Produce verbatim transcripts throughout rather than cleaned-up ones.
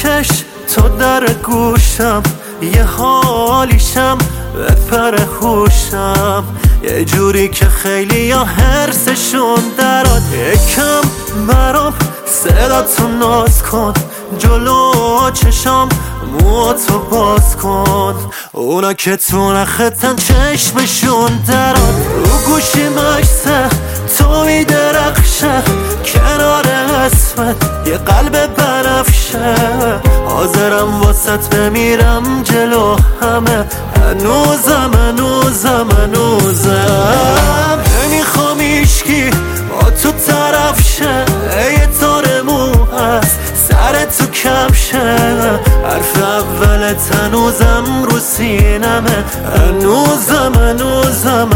بکش تو در گوشم، یه حالیشم بپر خوشم، یه جوری که خیلی یا حرسشون دراد. یکم برام صداتو ناز کن، جلو چشام موهاتو باز کن، اونا که تو نختن چشمشون دراد. رو گوشی مکسه تو میدرخشه، کنار اسمت یه قلب بنفشه، حاضرم واسط بمیرم جلو همه، هنوزم هنوزم هنوزم نمیخوام ایشکی با تو طرف شه، یه تار مو هست سر تو کمشه، حرف اولت هنوزم رو سینمه، هنوزم هنوزم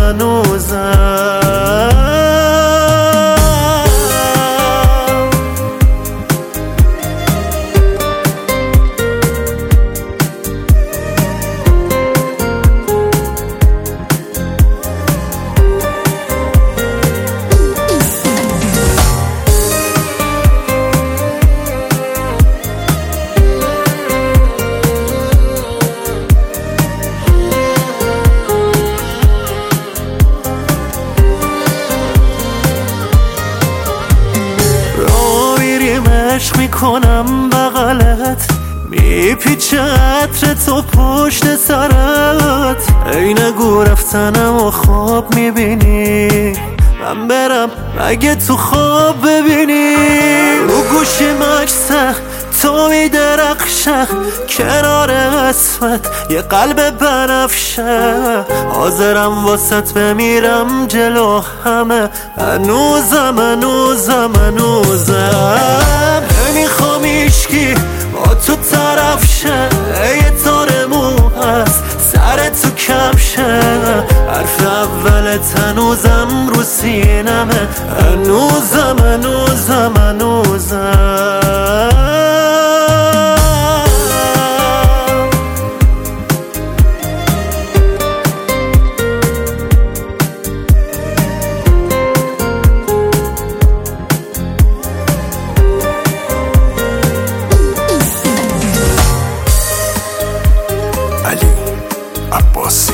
هنوزم عشق میکنم بغلت، میپیچه عطر تو پشت سرت، ای نگو رفتنم و خواب میبینی، من برم مگه تو خواب ببینی. رو گوشی مکسه تو میدرخشه، کنار اسمت یه قلب بنفشه، حاضرم واسط بمیرم جلو همه، هنوزم هنوزم هنوزم نمیخوام ایشکی با تو طرف شه، یه تار مو هست سر تو کمشه، حرف اولت هنوزم رو سینمه، هنوزم هنوزم هنوزم علی عباسی،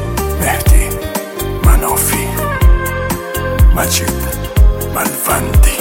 مهدی منافی، مجید ملوندی.